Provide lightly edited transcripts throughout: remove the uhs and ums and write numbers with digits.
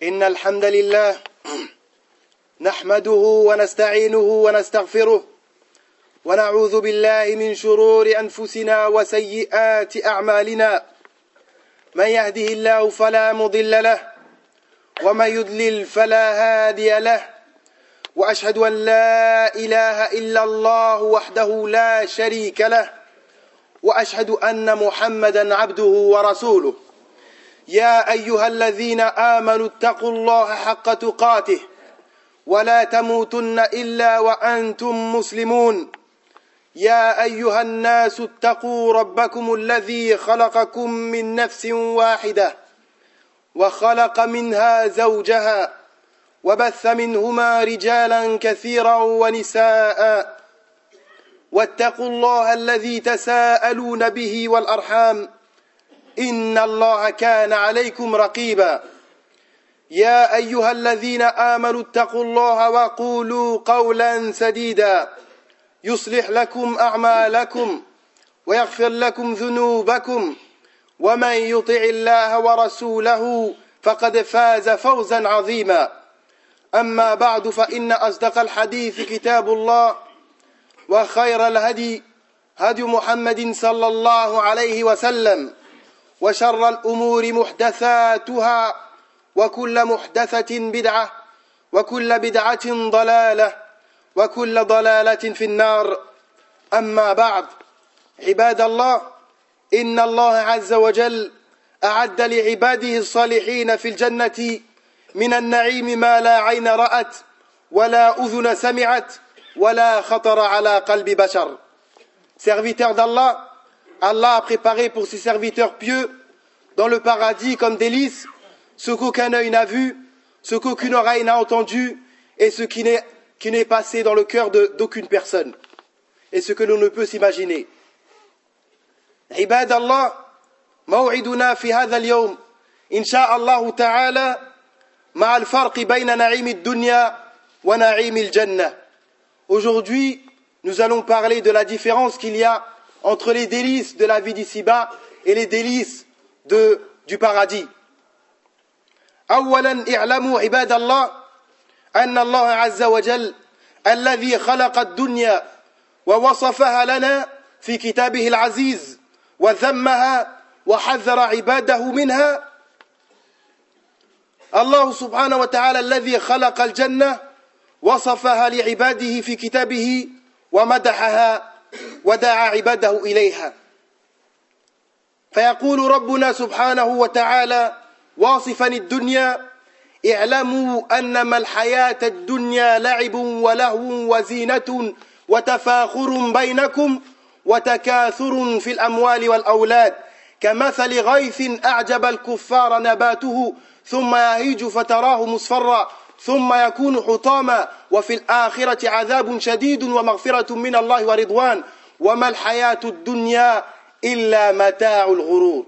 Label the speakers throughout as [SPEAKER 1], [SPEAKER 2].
[SPEAKER 1] إن الحمد لله نحمده ونستعينه ونستغفره ونعوذ بالله من شرور أنفسنا وسيئات أعمالنا من يهده الله فلا مضل له ومن يضلل فلا هادي له وأشهد أن لا إله إلا الله وحده لا شريك له وأشهد أن محمدا عبده ورسوله يا أيها الذين آمنوا اتقوا الله حق تقاته ولا تموتن إلا وأنتم مسلمون يا أيها الناس اتقوا ربكم الذي خلقكم من نفس واحدة وخلق منها زوجها وبث منهما رجالا كثيرا ونساء واتقوا الله الذي تساءلون به والأرحام إن الله كان عليكم رقيبا يا أيها الذين آمنوا اتقوا الله وقولوا قولا سديدا يصلح لكم أعمالكم ويغفر لكم ذنوبكم ومن يطع الله ورسوله فقد فاز فوزا عظيما أما بعد فإن أصدق الحديث كتاب الله وخير الهدي هدي محمد صلى الله عليه وسلم وشر الأمور محدثاتها وكل محدثة بدعة وكل بدعة ضلالة وكل ضلالة في النار أما بعد عباد الله إن الله عز وجل أعد لعباده الصالحين في الجنة من النعيم ما لا عين رأت ولا أذن سمعت ولا خطر على قلب بشر. Serviteurs d'Allah, Allah a préparé pour ses serviteurs pieux dans le paradis comme délice ce qu'aucun œil n'a vu, ce qu'aucune oreille n'a entendu et ce qui n'est passé dans le cœur d'aucune personne et ce que l'on ne peut s'imaginer. عباد الله موعدنا في هذا اليوم إن شاء الله تعالى مع الفرق بين نعيم الدنيا ونعيم الجنة. Aujourd'hui, nous allons parler de la différence qu'il y a entre les délices de la vie d'ici-bas et les délices du paradis. أولا اعلموا عباد الله أن الله عز وجل الذي خلق الدنيا ووصفها لنا في كتابه العزيز وذمها وحذر عباده منها الله سبحانه وتعالى الذي خلق الجنة وصفها لعباده في كتابه ومدحها ودعا عباده إليها فيقول ربنا سبحانه وتعالى واصفا الدنيا اعلموا أنما الحياة الدنيا لعب ولهو وزينة وتفاخر بينكم وتكاثر في الأموال والأولاد كمثل غيث أعجب الكفار نباته ثم يهيج فتراه مصفرا ثم يكون حطاما وفي الآخرة عذاب شديد ومغفرة من الله ورضوان وما الحياة الدنيا إلا متاع الغرور.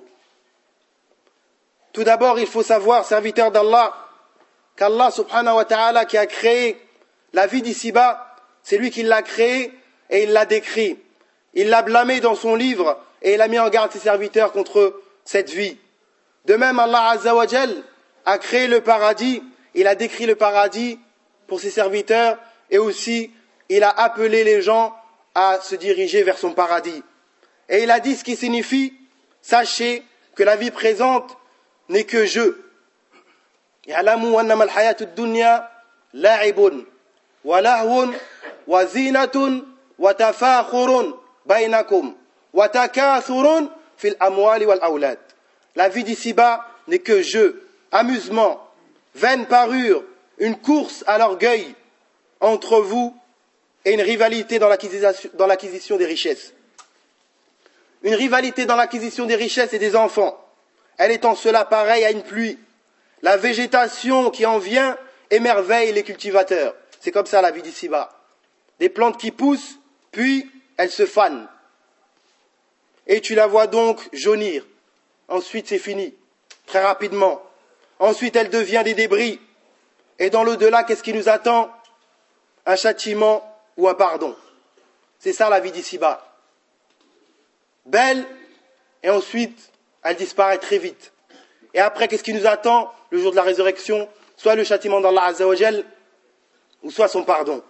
[SPEAKER 1] Tout d'abord, il faut savoir, serviteur d'Allah, qu'Allah subhanahu wa ta'ala qui a créé la vie d'ici-bas, c'est lui qui l'a créé et il l'a décrit. Il l'a blâmé dans son livre et il a mis en garde ses serviteurs contre cette vie. De même, Allah Azza wa Jal a créé le paradis, il a décrit le paradis pour ses serviteurs et aussi il a appelé les gens à se diriger vers son paradis. Et il a dit ce qui signifie, sachez que la vie présente n'est que jeu. يعلموا أنما الحياة الدنيا لعب ولهو وزينة وتفاخر بينكم وتكاثر في الأموال والأولاد. La vie d'ici-bas n'est que jeu, amusement, vaine parure, une course à l'orgueil entre vous et une rivalité dans l'acquisition des richesses. Une rivalité dans l'acquisition des richesses et des enfants. Elle est en cela pareille à une pluie. La végétation qui en vient émerveille les cultivateurs. C'est comme ça la vie d'ici-bas. Des plantes qui poussent, puis elles se fanent. Et tu la vois donc jaunir. Ensuite c'est fini, très rapidement. Ensuite elle devient des débris. Et dans l'au-delà, qu'est-ce qui nous attend? Un châtiment ou un pardon. C'est ça la vie d'ici-bas. Belle, et ensuite elle disparaît très vite. Et après, qu'est-ce qui nous attend le jour de la résurrection? soit le châtiment d'Allah Azza wa Jal, ou soit son pardon.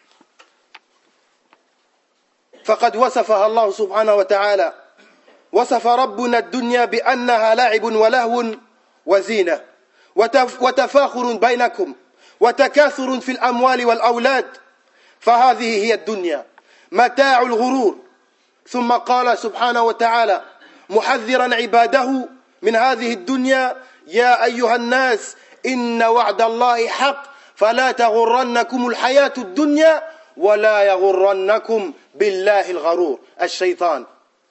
[SPEAKER 1] فقد وصفها الله سبحانه وتعالى وصف ربنا الدنيا بأنها لعب ولهو وزينة وتفاخر بينكم وتكاثر في الأموال والأولاد فهذه هي الدنيا متاع الغرور ثم قال سبحانه وتعالى محذرا عباده من هذه الدنيا يا أيها الناس إن وعد الله حق فلا تغرنكم الحياة الدنيا ولا يغرنكم بالله الغرور الشيطان.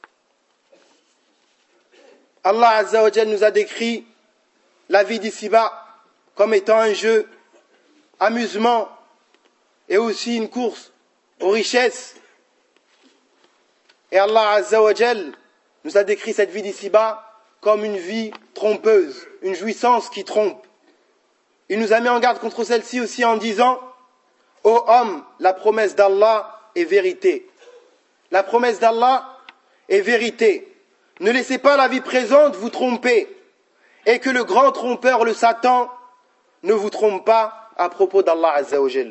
[SPEAKER 1] Allah Azza wa Jal nous a décrit la vie d'ici-bas comme étant un jeu, amusement et aussi une course aux richesses. Et Allah Azza wa Jal nous a décrit cette vie d'ici-bas comme une vie trompeuse, une jouissance qui trompe. Il nous a mis en garde contre celle-ci aussi en disant « Ô homme, la promesse d'Allah est vérité. La promesse d'Allah est vérité. Ne laissez pas la vie présente vous tromper et que le grand trompeur, le Satan, ne vous trompe pas à propos d'Allah Azza wa Jal. »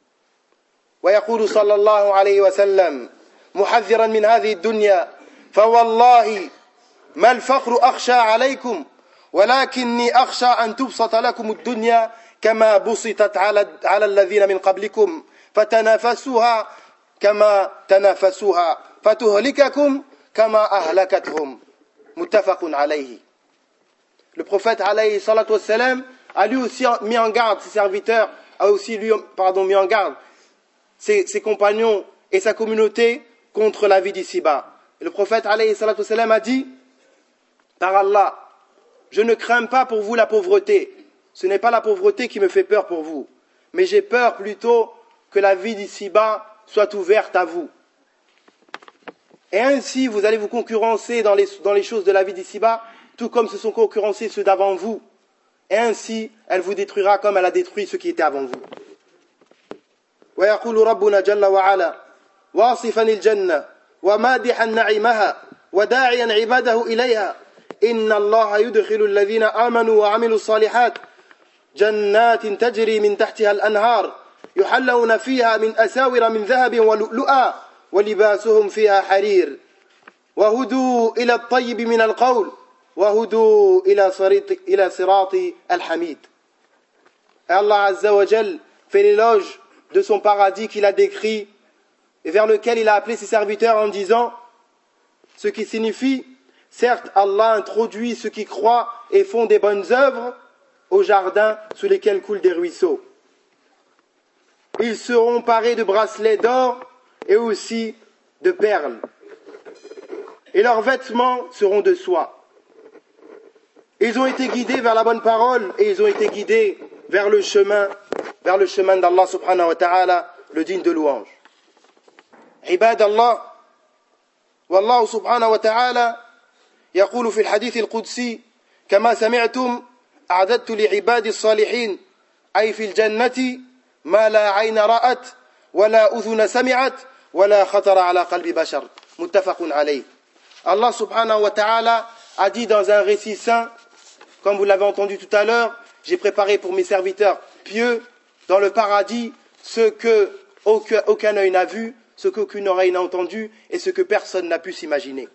[SPEAKER 1] ويقول صلى الله عليه وسلم محذرا من هذه الدنيا فوالله ما الفقر أخشى عليكم ولكني أخشى أن تبسط لكم الدنيا كما بسطت على الذين من قبلكم فتنافسوها كما تنافسوها فتهلككم كما أهلكتهم متفق عليه. Le prophète alayhi salatu wassalam a lui aussi mis en garde ses serviteurs, a aussi lui mis en garde ses compagnons et sa communauté contre la vie d'ici-bas. Et le prophète alayhi salatu wassalam a dit par Allah, je ne crains pas pour vous la pauvreté. Ce n'est pas la pauvreté qui me fait peur pour vous, mais j'ai peur plutôt que la vie d'ici-bas soit ouverte à vous. Et ainsi, vous allez vous concurrencer dans les choses de la vie d'ici-bas, tout comme se sont concurrencés ceux d'avant vous. Et ainsi, elle vous détruira comme elle a détruit ceux qui étaient avant vous. ويقول ربنا جل وعلا واصفا الجنة ومادحا نعيمها وداعيا عباده إليها إن الله يدخل الذين آمنوا وعملوا الصالحات جنات تجري من تحتها الأنهار يحلون فيها من أساور من ذهب ولؤلؤا ولباسهم فيها حرير وهدوا إلى الطيب من القول وهدوا إلى صراط الحميد. Allah Azza wa Jal fait l'éloge de son paradis qu'il a décrit et vers lequel il a appelé ses serviteurs en disant ce qui signifie certes Allah introduit ceux qui croient et font des bonnes œuvres au jardin sous lesquels coulent des ruisseaux. Ils seront parés de bracelets d'or et aussi de perles. Et leurs vêtements seront de soie. Ils ont été guidés vers la bonne parole et ils ont été guidés vers le chemin d'Allah subhanahu wa ta'ala, le digne de louange. عباد الله والله سبحانه وتعالى يقول في الحديث القدسي كما سمعتم أعددت لعبادي الصالحين أي في الجنة ما لا عين رأت ولا أذن سمعت ولا خطر على قلب بشر متفق عليه. Allah subhanahu wa ta'ala a dit dans un récit saint, comme vous l'avez entendu tout à l'heure, j'ai préparé pour mes serviteurs pieux dans le paradis ce que aucun œil n'a vu, ce qu'aucune oreille n'a entendu et ce que personne n'a pu s'imaginer.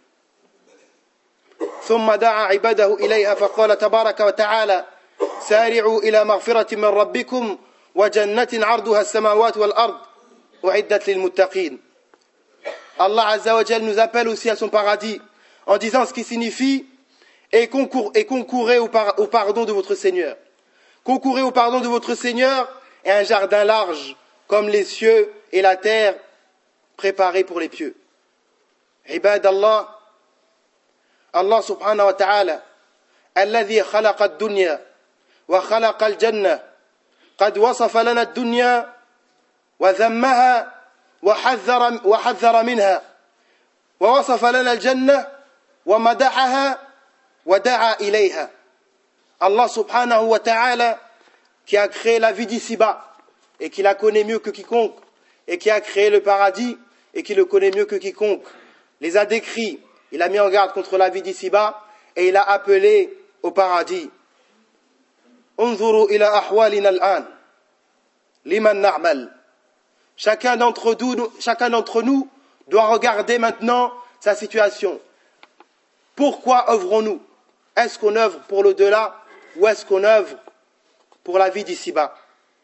[SPEAKER 1] ثم دعا عباده إليها فقال تبارك وتعالى سارعوا إلى مغفرة من ربكم وجنة عرضها السماوات والأرض أعدت للمتقين. Allah Azza wa Jal nous appelle aussi à son paradis en disant ce qui signifie et concourez au pardon de votre Seigneur. Concourez au pardon de votre Seigneur et un jardin large comme les cieux et la terre préparés pour les pieux. عباد الله الله سبحانه وتعالى الذي خلق الدنيا وخلق الجنة قد وصف لنا الدنيا وذمها وحذر منها ووصف لنا الجنة ومدحها ودعا إليها. Allah subhanahu wa ta'ala qui a créé la vie d'ici-bas et qui la connaît mieux que quiconque et qui a créé le paradis et qui le connaît mieux que quiconque les a décrits. Il a mis en garde contre la vie d'ici-bas et il a appelé au paradis. انظروا إلى أحوالنا الآن لمن نعمل. Chacun d'entre nous doit regarder maintenant sa situation. Pourquoi œuvrons-nous? Est-ce qu'on œuvre pour l'au-delà ou est-ce qu'on œuvre pour la vie d'ici-bas?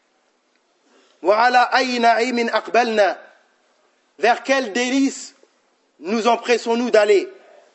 [SPEAKER 1] وعلى أي نعيم أقبلنا. Vers quel délice nous empressons-nous d'aller?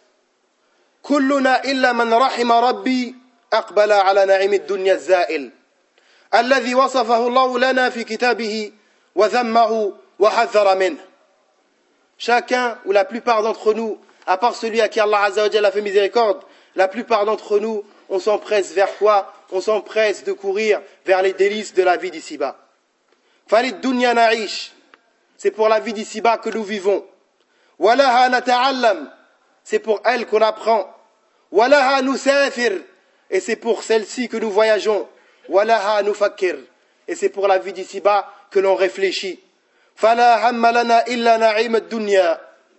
[SPEAKER 1] كلنا إلا من رحم ربي أقبل على نعيم الدنيا الزائل الذي وصفه الله لنا في كتابه وذمه وحذر منه. Chacun ou la plupart d'entre nous, à part celui à qui Allah Azza wa Jalla a fait miséricorde, la plupart d'entre nous, on s'empresse vers quoi? On s'empresse de courir vers les délices de la vie d'ici-bas. Falid dunya na'ish, c'est pour la vie d'ici-bas que nous vivons. Walaha nata'allam, c'est pour elle qu'on apprend. Walaha nusafir, et c'est pour celle-ci que nous voyageons. Walaha nufakkir, et c'est pour la vie d'ici-bas que l'on réfléchit. Fala hamma lana illa na'im ad-dunya.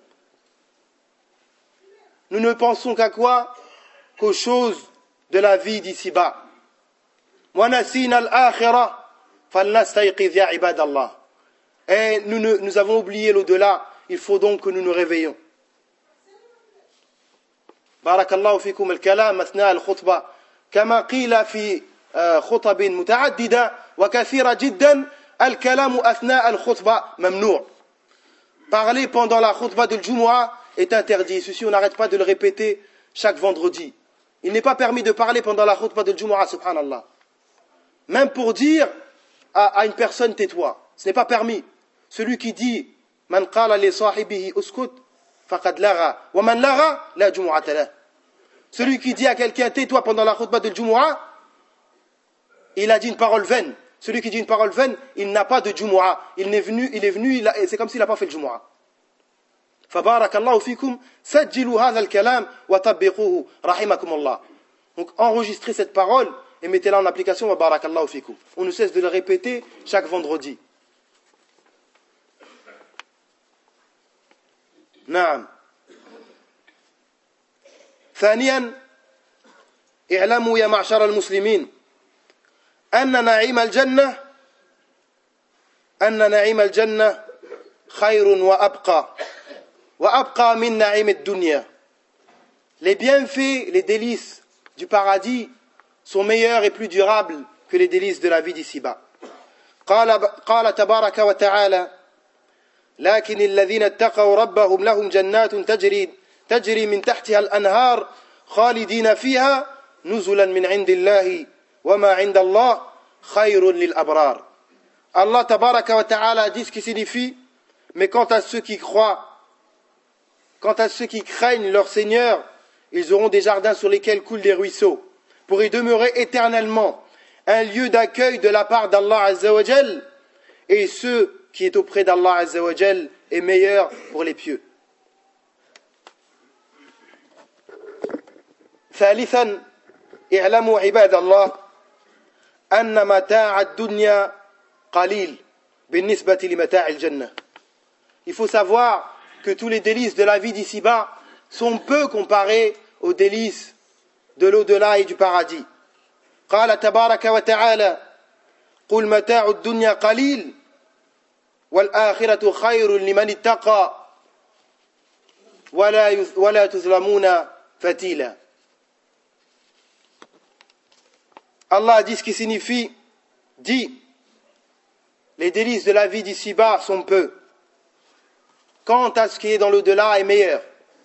[SPEAKER 1] Nous ne pensons qu'à quoi? Qu'aux choses de la vie d'ici-bas. Wa nasina al-akhirah falnastayqiz ya ibadallah. Et nous avons oublié l'au-delà, il faut donc que nous nous réveillons. بارك الله فيكم الكلام أثناء الخطبة كما قيل في خطب متعددة وكثيرة جدا الكلام أثناء الخطبة ممنوع. Parler pendant la khutbah de Jumu'ah est interdit. Ceci, on n'arrête pas de le répéter chaque vendredi. Il n'est pas permis de parler pendant la khutbah de Jumu'ah, subhanallah. Même pour dire à une personne tais-toi, ce n'est pas permis. Celui qui dit man qala li sahibihi uskut faqad lagha wa man lagha la jumu'ata lah. Celui qui dit à quelqu'un tais-toi pendant la khutbah de Jumu'ah, il a dit une parole vaine. Celui qui dit une parole vaine, il n'a pas de Jumu'ah. Il est venu, c'est comme s'il n'a pas fait le Jumu'ah. فبارك الله فيكم سجلوا هذا الكلام وطبقوه رحمكم الله. Donc enregistrez cette parole et mettez-la en application. وبارك الله فيكم. On ne cesse de le répéter chaque vendredi. نعم. ثانيا اعلموا يا معشر المسلمين أن نعيم الجنة خير وأبقى من نعيم الدنيا. Les bienfaits, les délices du paradis sont meilleurs et plus durables que les délices de la vie d'ici-bas. قال تبارك وتعالى لكن الذين اتقوا ربهم لهم جنات تجري من تحتها الأنهار خالدين فيها نزلا من عند الله وما عند الله خير للأبرار. Allah tabaraka wa ta'ala dit ce qui signifie, mais quant à ceux qui croient, quant à ceux qui craignent leur Seigneur, ils auront des jardins sur lesquels coulent des ruisseaux, pour y demeurer éternellement, un lieu d'accueil de la part d'Allah Azza wa Jal, et ce qui est auprès d'Allah Azza wa Jal est meilleur pour les pieux. ثالثا اعلموا عباد الله أن متاع الدنيا قليل بالنسبة لمتاع الجنة. Il faut savoir que tous les délices de la vie d'ici-bas sont peu comparés aux délices de l'au-delà et du paradis. قال تبارك وتعالى قل متاع الدنيا قليل والآخرة خير لمن اتقى ولا تظلمون فتيلا. Allah dit ce qui signifie, dit, les délices de la vie d'ici-bas sont peu. Quant à ce qui est dans l'au-delà est meilleur.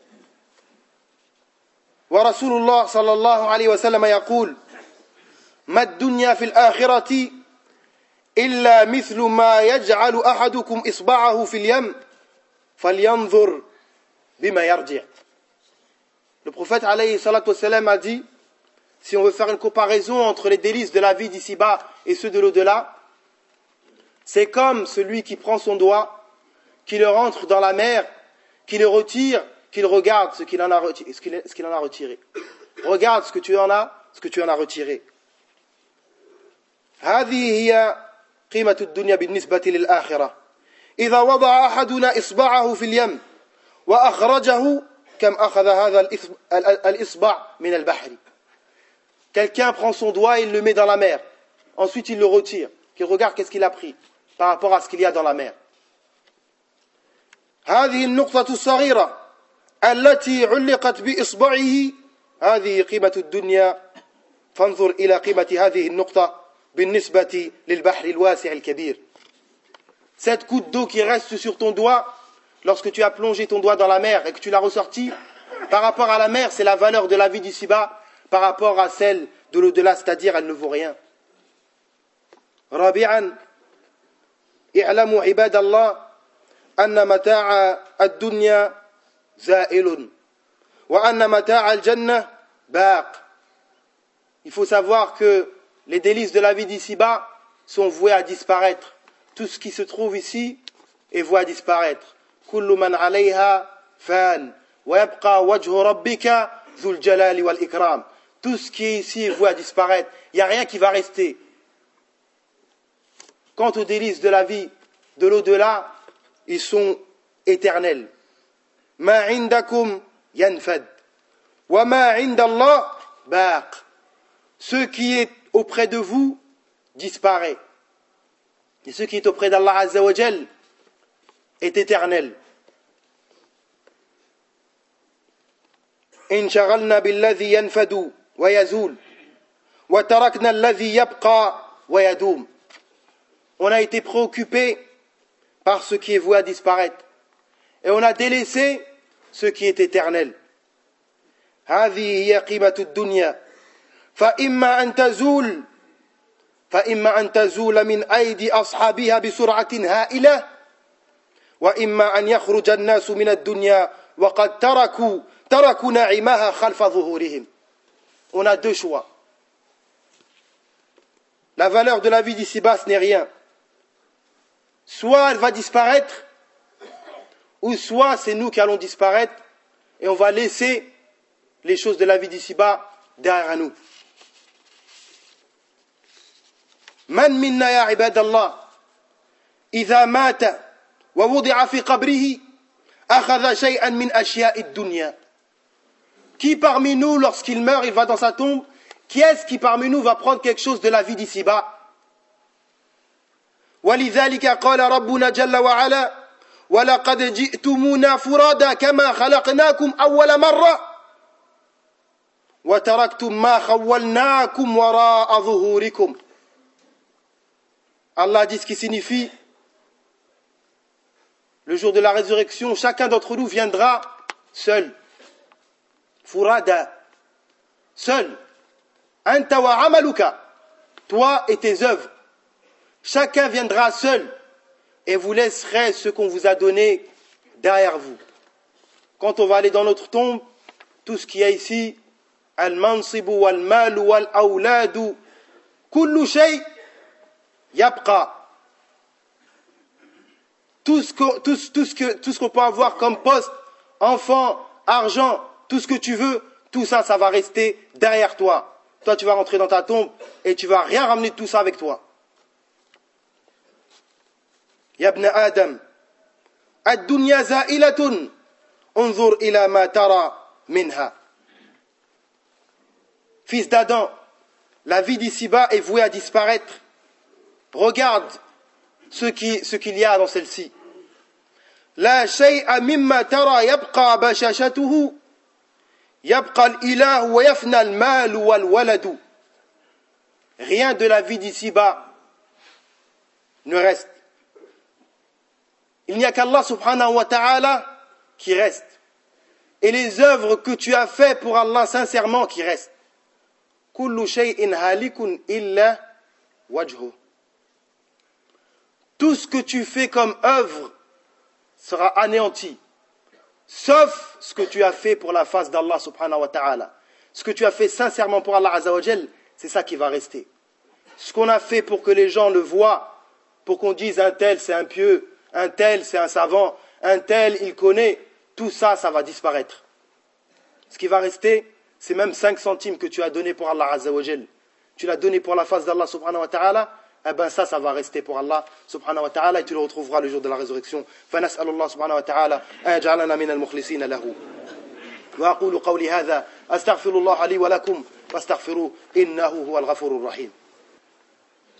[SPEAKER 1] ورسول الله صلى الله عليه وسلم يقول ما الدنيا في الآخرة إلا مثل ما يجعل أحدكم إصبعه في اليم فلينظر بما يرجع. Le prophète alayhi salatu wassalam a dit, si on veut faire une comparaison entre les délices de la vie d'ici-bas et ceux de l'au-delà, c'est comme celui qui prend son doigt, qui le rentre dans la mer, qui le retire, qu'il regarde ce qu'il en a retiré. Regarde ce que tu en as retiré. هذه هي قيمة الدنيا بالنسبة للآخرة. إذا وضع أحدنا إصبعه في اليم وأخرجه كم أخذ هذا الإصبع من البحر. Quelqu'un prend son doigt et il le met dans la mer. ensuite il le retire, qu'il regarde qu'est-ce qu'il a pris par rapport à ce qu'il y a dans la mer. هذه النقطة الصغيرة التي علقت بإصبعه هذه قيمة الدنيا فانظر إلى قيمة هذه النقطة بالنسبة للبحر الواسع الكبير. Cette goutte d'eau qui reste sur ton doigt lorsque tu as plongé ton doigt dans la mer et que tu l'as ressorti, par rapport à la mer, c'est la valeur de la vie d'ici-bas par rapport à celle de l'au-delà, c'est-à-dire elle ne vaut rien. رابعا اعلموا عباد الله أن متاع الدنيا زائل وأن متاع الجنة باق. Il faut savoir que les délices de la vie d'ici-bas sont voués à disparaître. Tout ce qui se trouve ici est voué à disparaître. كل من عليها فان ويبقى وجه ربك ذو الجلال والإكرام. Tout ce qui est ici est voué à disparaître. Il n'y a rien qui va rester. Quant aux délices de la vie de l'au-delà, ils sont éternels. ما عندكم ينفد وما عند الله باق. Ce qui est auprès de vous disparaît. Et ce qui est auprès d'Allah Azza wa Jal est éternel. انشغلنا بالذي ينفد ويزول وتركنا الذي يبقى ويدوم. On a été préoccupé par ce qui est voué à disparaître et on a délaissé ce qui est éternel. هذه هي قيمة الدنيا فإما أن تزول من أيدي أصحابها بسرعة هائلة وإما أن يخرج الناس من الدنيا وقد تركوا نعيمها خلف ظهورهم. On a deux choix. La valeur de la vie d'ici-bas, ce n'est rien. Soit elle va disparaître, ou soit c'est nous qui allons disparaître et on va laisser les choses de la vie d'ici-bas derrière nous. من منا يا عباد الله إذا مات ووضع في قبره أخذ شيئا من أشياء الدنيا. Qui parmi nous, lorsqu'il meurt, il va dans sa tombe, qui est-ce qui parmi nous va prendre quelque chose de la vie d'ici-bas? ولذلك قال ربنا جل وعلا ولقد جئتمونا فرادا كما خلقناكم أول مرة وتركتم ما خولناكم وراء ظهوركم. Allah dit ce qui signifie le jour de la résurrection, chacun d'entre nous viendra seul. Furada, seul. Anta wa amaluka, toi et tes œuvres. Chacun viendra seul et vous laisserez ce qu'on vous a donné derrière vous. Quand on va aller dans notre tombe, tout ce qu'il y a ici, al-mansibu wal-malu wal-awladu, kullu shay yabqa. Tout ce qu'on peut avoir comme poste, enfant, argent, tout ce que tu veux, tout ça, ça va rester derrière toi. Toi, tu vas rentrer dans ta tombe et tu vas rien ramener de tout ça avec toi. يا ابن آدم الدنيا زائلة انظر إلى ما ترى منها. Fils d'Adam, la vie d'ici-bas est vouée à disparaître. Regarde ce qu'il y a dans celle-ci. لا شيء مما ترى يبقى بشاشته يبقى الإله ويفنى المال والولد. Rien de la vie d'ici-bas ne reste. Il n'y a qu'Allah subhanahu wa ta'ala qui reste. Et les œuvres que tu as fait pour Allah sincèrement qui restent. Kullu shay'in halikun illa wajhu. Tout ce que tu fais comme œuvre sera anéanti. Sauf ce que tu as fait pour la face d'Allah subhanahu wa ta'ala. Ce que tu as fait sincèrement pour Allah azza wa jal, c'est ça qui va rester. Ce qu'on a fait pour que les gens le voient, pour qu'on dise un tel c'est un pieux, un tel c'est un savant, un tel il connaît, tout ça, ça va disparaître. Ce qui va rester, c'est même 5 centimes que tu as donné pour Allah Azza wa Jal. Tu l'as donné pour la face d'Allah subhanahu wa ta'ala, eh ben ça va rester pour Allah subhanahu wa ta'ala et tu le retrouveras le jour de la résurrection. فنسأل الله سبحانه وتعالى أن يجعلنا من المخلصين له. وأقول قولي هذا أستغفر الله لي ولكم فاستغفروه إنه هو الغفور الرحيم.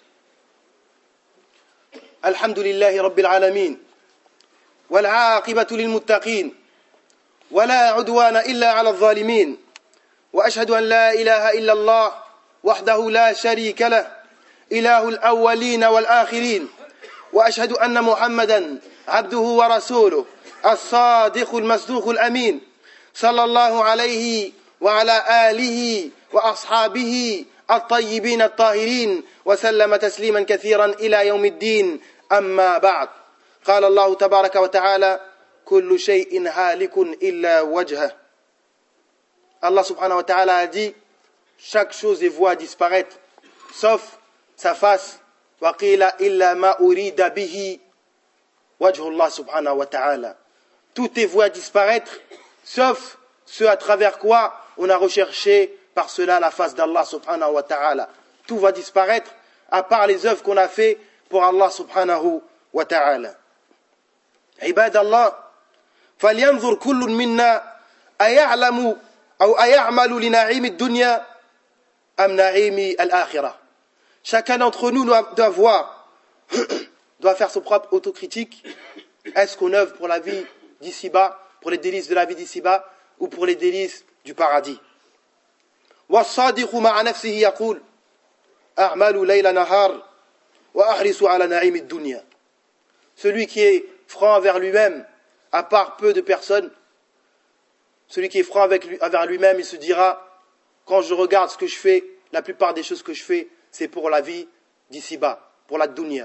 [SPEAKER 1] الحمد لله رب العالمين والعاقبة للمتقين ولا عدوان إلا على الظالمين وأشهد أن لا إله إلا الله وحده لا شريك له إله الأولين والآخرين وأشهد أن محمدا عبده ورسوله الصادق المصدوق الأمين صلى الله عليه وعلى آله وأصحابه الطيبين الطاهرين وسلم تسليما كثيرا إلى يوم الدين أما بعد قال الله تبارك وتعالى كل شيء هالك إلا وجهه. Allah subhanahu wa ta'ala a dit chaque chose est vouée à disparaître sauf sa face. وَقِيلَ إِلَّا مَا أُرِيدَ بِهِ وَجْهُ اللَّهِ subhanahu wa ta'ala. Tout est voué à disparaître sauf ce à travers quoi on a recherché par cela la face d'Allah subhanahu wa ta'ala. Tout va disparaître à part les œuvres qu'on a fait pour Allah subhanahu wa ta'ala. عباد الله فلينظر كل منا أيعلم أو أيعمل لنعيم الدنيا أم نعيم الآخرة. Chacun d'entre nous doit voir, doit faire son propre autocritique. Est-ce qu'on œuvre pour la vie d'ici-bas, pour les délices de la vie d'ici-bas, ou pour les délices du paradis? والصادق مع نفسه يقول أعمل ليل نهار وأحرص على نعيم الدنيا. Celui qui est franc envers lui-même, à part peu de personnes, celui qui est franc envers lui-même, il se dira, quand je regarde ce que je fais, la plupart des choses que je fais, c'est pour la vie d'ici-bas, pour la dunya.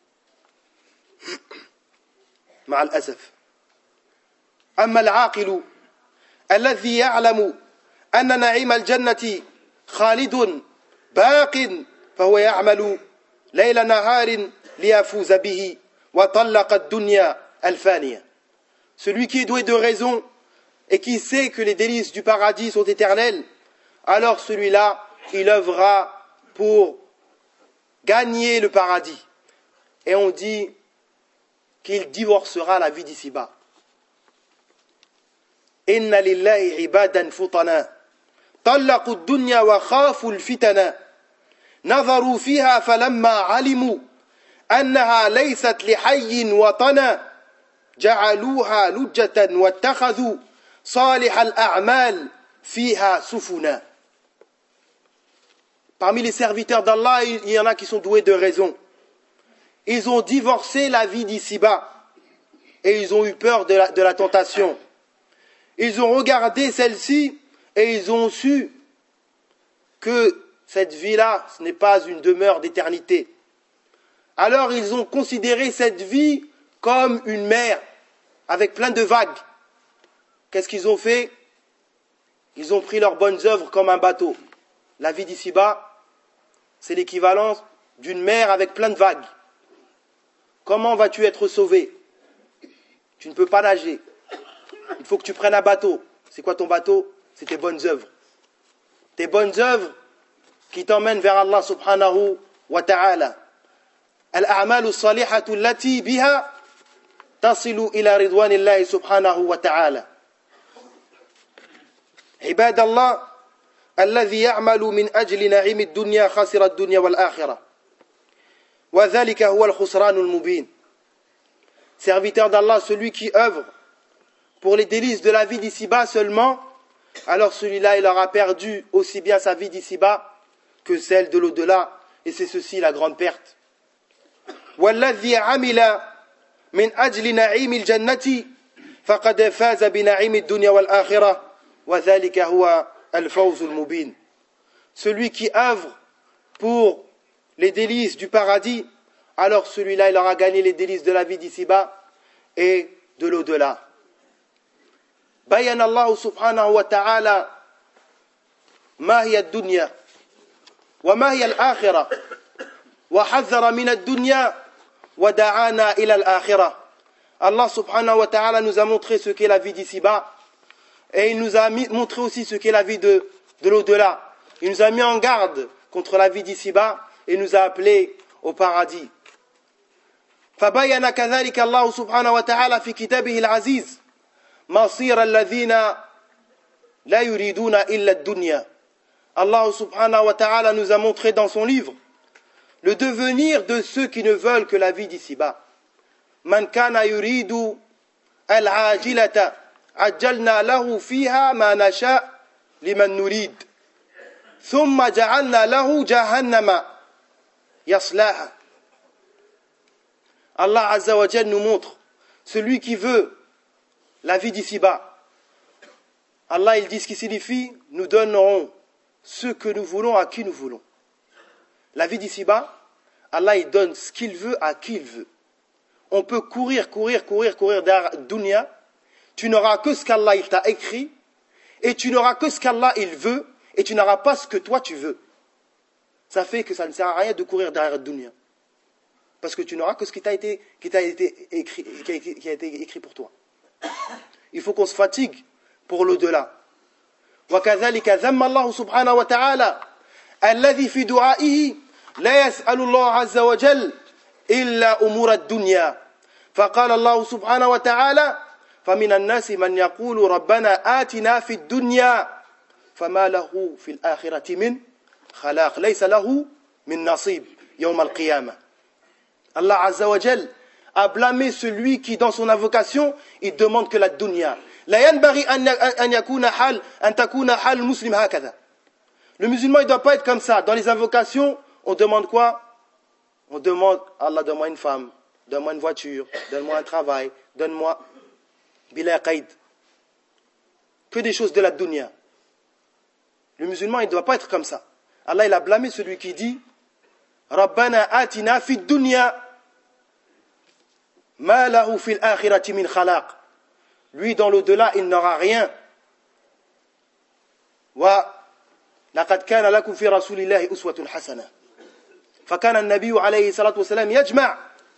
[SPEAKER 1] مع الأسف. أما العاقل الذي يعلم أن نعيم الجنة خالد باق فهو يعمل ليل نهار ليفوز به وطلق الدنيا الفانية. Celui qui est doué de raison et qui sait que les délices du paradis sont éternelles, alors celui-là, il œuvrera pour gagner le paradis. Et on dit qu'il divorcera la vie d'ici-bas. Inna lillahi ibadan futana طلقوا الدنيا وخافوا الفتن نظروا فيها فلما علموا أنها ليست لحي وطنا جعلوها لجة واتخذوا صالح الأعمال فيها سفنا. Parmi les serviteurs d'Allah, il y en a qui sont doués de raison. Ils ont divorcé la vie d'ici-bas et ils ont eu peur de la tentation. Ils ont regardé celle-ci et ils ont su que cette vie-là, ce n'est pas une demeure d'éternité. Alors ils ont considéré cette vie comme une mer avec plein de vagues. Qu'est-ce qu'ils ont fait? Ils ont pris leurs bonnes œuvres comme un bateau. La vie d'ici-bas, c'est l'équivalent d'une mer avec plein de vagues. Comment vas-tu être sauvé? Tu ne peux pas nager. Il faut que tu prennes un bateau. C'est quoi ton bateau? C'est tes bonnes œuvres. Tes bonnes œuvres qui t'emmènent vers Allah subhanahu wa ta'ala. Al-a'malu as-salihatu allati biha tasilu ila ridwanillahi subhanahu wa ta'ala. عباد الله الذي يعمل من أجل نعيم الدنيا خسر الدنيا والآخرة وذلك هو الخسران المبين. Serviteur d'Allah, celui qui œuvre pour les délices de la vie d'ici-bas seulement, alors celui-là il aura perdu aussi bien sa vie d'ici-bas que celle de l'au-delà, et c'est ceci la grande perte. والذي عمل من أجل نعيم الجنة فقد فاز بنعيم الدنيا والآخرة وذلك هو الفوز المبين. Celui qui œuvre pour les délices du paradis, alors celui-là il aura gagné les délices de la vie d'ici-bas et de l'au-delà. بين الله سبحانه وتعالى ما هي الدنيا وما هي الآخرة وحذر من الدنيا ودعانا إلى الآخرة. Allah subhanahu wa ta'ala nous a montré ce qu'est la vie d'ici-bas et il nous a montré aussi ce qu'est la vie de l'au-delà. Il nous a mis en garde contre la vie d'ici-bas et nous a appelés au paradis. فبين كذلك الله سبحانه وتعالى في كتابه العزيز مصير الذين لا يريدون إلا الدنيا. Allah subhanahu wa ta'ala nous a montré dans son livre le devenir de ceux qui ne veulent que la vie d'ici-bas. Man kana yuridu al-ajilata ajjalna lahu fiha ma nasha liman nurid thumma ja'alna lahu jahannama yaslaha. Allah Azza wa Jal nous montre celui qui veut la vie d'ici-bas. Allah il dit ce qui signifie nous donnerons ce que nous voulons à qui nous voulons. La vie d'ici-bas, Allah il donne ce qu'il veut à qui il veut. On peut courir derrière dunya, tu n'auras que ce qu'Allah il t'a écrit, et tu n'auras que ce qu'Allah il veut, et tu n'auras pas ce que toi tu veux. Ça fait que ça ne sert à rien de courir derrière dunya. Parce que tu n'auras que ce qui a été écrit pour toi. Il faut qu'on se fatigue pour l'au-delà. وكذلك ذم الله سبحانه وتعالى الذي في دعائه لا يسأل الله عز وجل إلا أمور الدنيا فقال الله سبحانه وتعالى فمن الناس من يقول ربنا آتنا في الدنيا فما له في الآخرة من خلاق ليس له من نصيب يوم القيامة. Allah Azza wa Jal a blâmé celui qui dans son invocation il demande que la dunya. لا ينبغي أن يكون حال أن تكون حال المسلم هكذا. Le musulman il doit pas être comme ça. Dans les invocations, on demande quoi? On demande Allah donne-moi une femme, donne-moi une voiture, donne-moi un travail, donne-moi bila qaid. Que des choses de la dunya. Le musulman il doit pas être comme ça. Allah il a blâmé celui qui dit Rabbana atina fid dunya ma lahu fil akhirati min khalaq. Lui dans l'au-delà il n'aura rien. Wa laqad kana lakum fi rasulillahi uswatun hasana. فكان النبي عليه الصلاة والسلام يجمع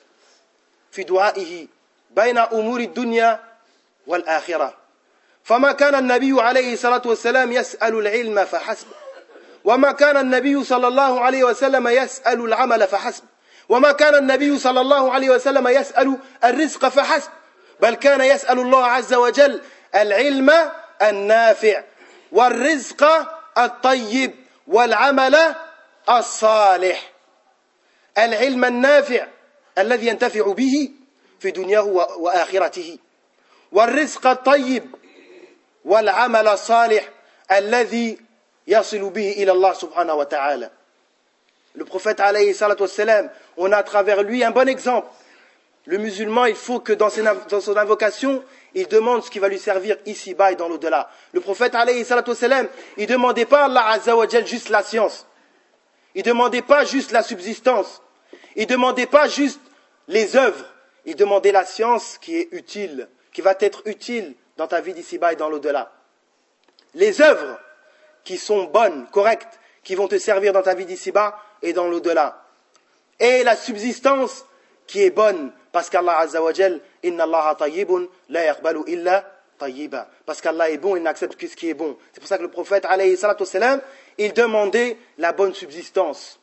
[SPEAKER 1] في دعائه بين أمور الدنيا والآخرة. فما كان النبي عليه الصلاة والسلام يسأل العلم فحسب وما كان النبي صلى الله عليه وسلم يسأل العمل فحسب وما كان النبي صلى الله عليه وسلم يسأل الرزق فحسب بل كان يسأل الله عز وجل العلم النافع والرزق الطيب والعمل الصالح. العلم النافع الذي ينتفع به في دنياه وآخرته والرزق الطيب والعمل الصالح الذي يصل به إلى الله سبحانه وتعالى. Le prophète alayhi salatu wassalam, on a à travers lui un bon exemple. Le musulman, il faut que dans son invocation, il demande ce qui va lui servir ici-bas et dans l'au-delà. Le prophète alayhi salatu wassalam, il ne demandait pas à Allah Azza wa Jal juste la science. Il ne demandait pas juste la subsistance. Il ne demandait pas juste les œuvres. Il demandait la science qui est utile, qui va être utile dans ta vie d'ici-bas et dans l'au-delà. Les œuvres qui sont bonnes, correctes, qui vont te servir dans ta vie d'ici-bas et dans l'au-delà. Et la subsistance qui est bonne, parce qu'Allah Azza wa Jal, Inna Allah tayyibun la yaqbalu illa tayyiba. Parce qu'Allah est bon, il n'accepte que ce qui est bon. C'est pour ça que le prophète alayhi salatu wassalam, il demandait la bonne subsistance.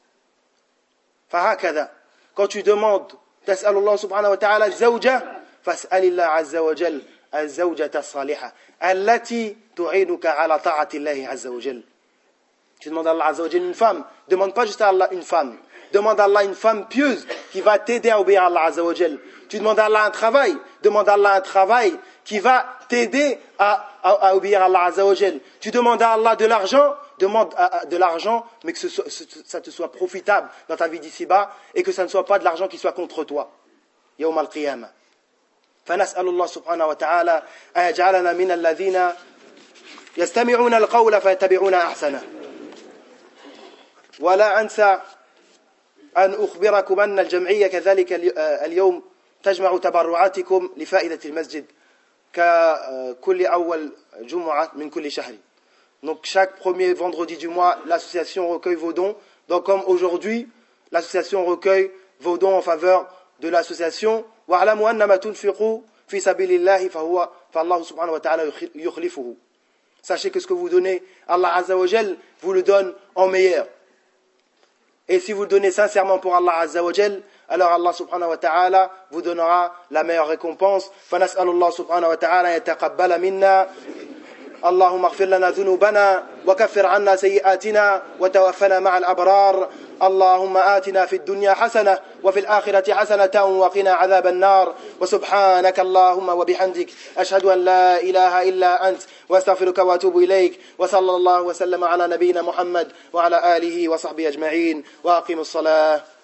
[SPEAKER 1] Fahakada. Quand tu demandes, tas'alullah subhanahu wa ta'ala al-zawja, fas'alillah azza wa jal al-zawjata as-salihah, allati tu'inuka ala ta'ati Allahi azza wa jal. Tu demandes à Allah azza wa jal une femme, demande pas juste à Allah une femme. Demande à Allah une femme pieuse qui va t'aider à obéir à Allah azza wa jal. Tu demandes à Allah un travail, demande à Allah un travail qui va t'aider à obéir à Allah azza wa jal. Tu demandes à Allah de l'argent, demande de l'argent, mais que ça te soit profitable dans ta vie d'ici-bas et que ça ne soit pas de l'argent qui soit contre toi. Yawm al-qiyamah. فنسأل الله سبحانه وتعالى أن يجعلنا من الذين يستمعون القول فيتبعون أحسنه. ولا أنسى أن أخبركم أن الجمعية كذلك اليوم تجمع تبرعاتكم لفائدة المسجد ككل أول جمعة من كل شهر. Donc chaque premier vendredi du mois, l'association recueille vos dons. Donc comme aujourd'hui, l'association recueille vos dons en faveur de l'association. وَاعْلَمُوا أَنَّمَا تُنْفِقُوا فِي سَبِيلِ اللَّهِ فَاللَّهُ سُبْحَانَهُ وَتَعَالَى يُخْلِفُهُ. Sachez que ce que vous donnez, Allah Azza wa Jal vous le donne en meilleur. Et si vous le donnez sincèrement pour Allah Azza wa Jal, alors Allah subhanahu wa ta'ala vous donnera la meilleure récompense. فَنَسْأَلُ اللَّهُ سُبْحَانَهُ وَتَعَالَى يَتَقَبَّلَ مِنَّا اللهم اغفر لنا ذنوبنا وكفر عنا سيئاتنا وتوفنا مع الأبرار اللهم آتنا في الدنيا حسنة وفي الآخرة حسنة وقنا عذاب النار. وسبحانك اللهم وبحمدك أشهد أن لا إله إلا أنت واستغفرك واتوب إليك. وصلى الله وسلم على نبينا محمد وعلى آله وصحبه أجمعين. وأقيموا الصلاة.